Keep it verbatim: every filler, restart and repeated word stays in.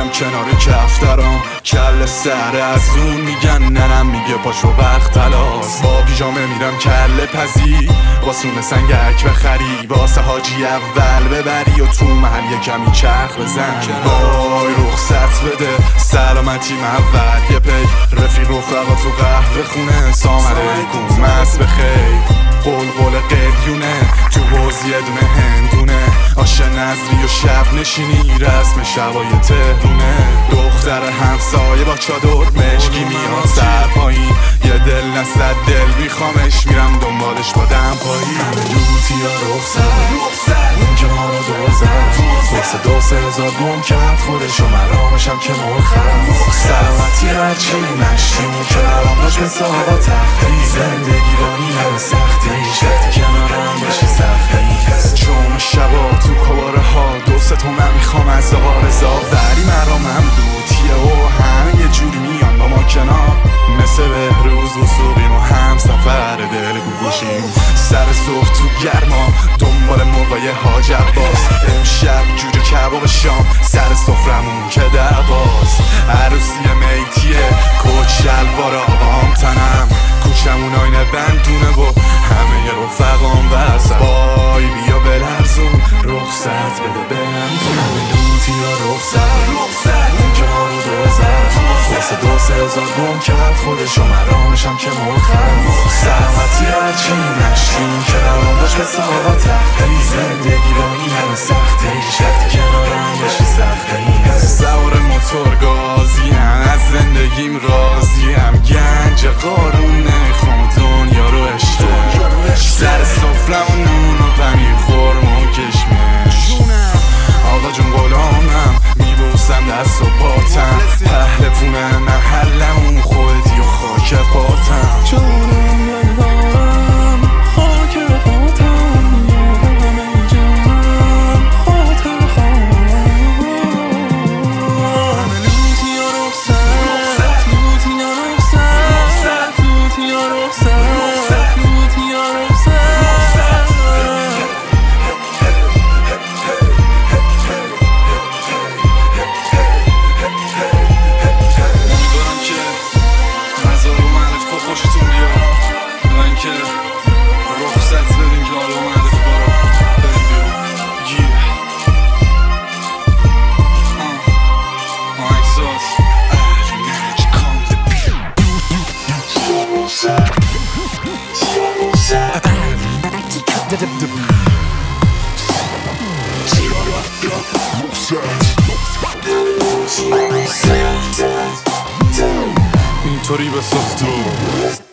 میشم کنار کفترام، کل سر از اون میگن ننم میگه پاشو وقت تلاس. با پیژامه میرم کله پزی، واسونه سنگک بخری، واسه حاجی اول ببری و تو محل یه کمی چرخ بزن. وای رخصت بده سلامتی اول یه پی، رفیق رفقا تو قهوه خونه، سلام علیکم مست بخیر، قلقل قلیونه تو حوض یه دونه هندونه، آش نظری و شب نشینی رسم شبای تهرونه. دختر همسایه با چادر مشکی میاد سر پایین، یه دل نصد دل میخوامش، میرم دنبالش با دم پایین. همه لوتی ها رخصت اون که ما رو دور زد، واسه دو سه هزار گم کرد خودش و مرامشم که مرخم. سلامتی هرچی نشیم که مرام داشت به صحابا تختی، زندگی رانی همه سختی، شکتی کنارم باشی سختی. چون شبا تو کباره ها دو سه تومن میخوام از آرزا، ولی مرامم لوتیه و همه یه جوری میان با ما کنار، مثل بهروز و سوبیم و هم سفر دل گوشیم. سر صبح تو گرما دنبال موقعی حاج عباس، امشب جوجه کباب شام سر سفرمون که دواز. عروسی میتیه کچ شلوار آقام تنم، کوچمون آینه بندونه و همه ی رفقام وزن. وای بیا بلرزون رخصت بده بنزون، همه لوتی ها رخصت اون که ما رو دوزد، واسه دو سه هزار گم کرد خودش و مرامشم که مرخم. سلامتی هرچی نشیم که روان داشت به صحابا تختی، زندگی رانی همه سختی، شکتی کنارم باشی سختی. سوار موتور گازیم از زندگیم راضیم، گنج قارون نمیخوام دنیا رو اشته، سر سفرم و نون و پنیر خورم و کشمش. آقا جون غلامم میبوسم دست و پاتم، پهلوونه محلمون خودی و خاک پاتم. جانم یادم خاک پاتم، یادم ای جانم خاطر خواهم. همه لوتی ها رخصت لوتی ها رخصت لوتی ها رخصت لوتی ها رخصت. خوشتون بیاد من که رخصت بدین که حالا اومده فارا بریم بیرون گیر آه احساس اجنج کام اینطوری بساز تو